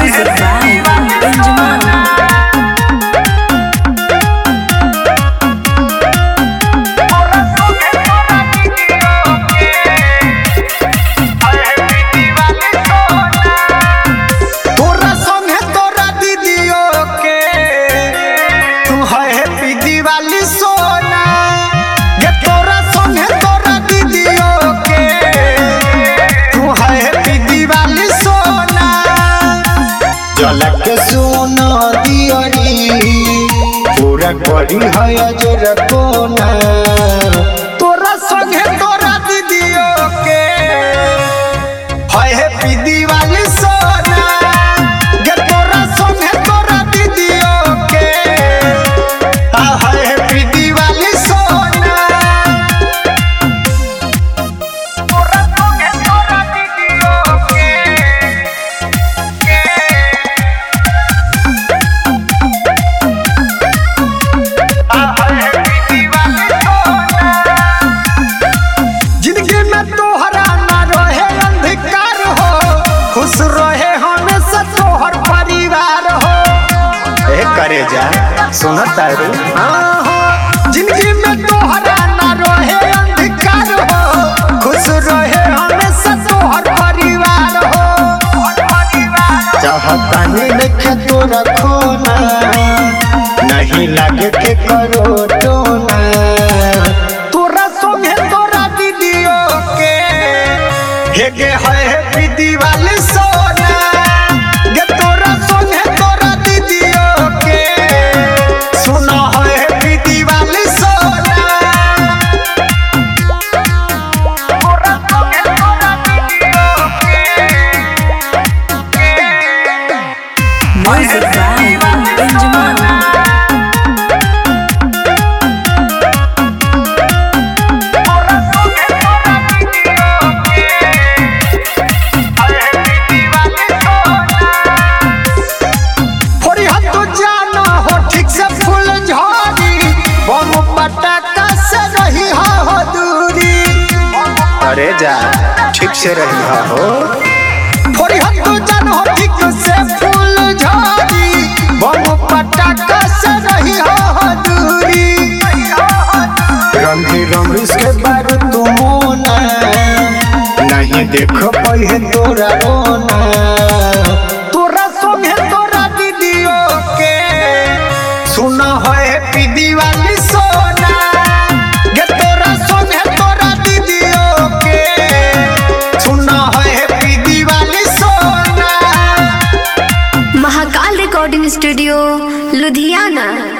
Music by Benjamin. के सोना दियरी पूरा करी है जोर कोना तोरा संगे तोरा दीदियो के हाय हैप्पी दिवाली सोना गे तोरा संगे तोरा दीदियो के हाय हैप्पी दिवाली सोना तोरा संगे तोरा दीदियो के खुश रहे हमेशा तोहर परिवार हो करे जा सुना तारू जिंदगी में तोहरा ना रहे अंधकार हो खुश रहे हमेशा तोहर परिवार हो चाहता नहीं देखे तोरा खोना नहीं लागे के करो टोना तोरा संगे तोरा दीदियो के हेगे है हैप्पी दिवाली सोना गे तोरा संगे तोरा दीदियो के सुना है हैप्पी दिवाली सोना तोरा संगे तोरा दीदियो के Music by Benjamin. अरे जा ठीक से रही हो थोड़ी हद तो जान हो ठीक से फूल झाड़ी बम पटाखा से रही हो दूरी रंगी रंगीस के बारू तू मोना नहीं देखो पहे तोरा रोना तोरा संगे तोरा दीदियो के सुना है हैप्पी दिवाली सोना गे तोरा संगे तोरा दीदियो के सुना है हैप्पी दिवाली सोना महाकाल रिकॉर्डिंग स्टूडियो लुधियाना।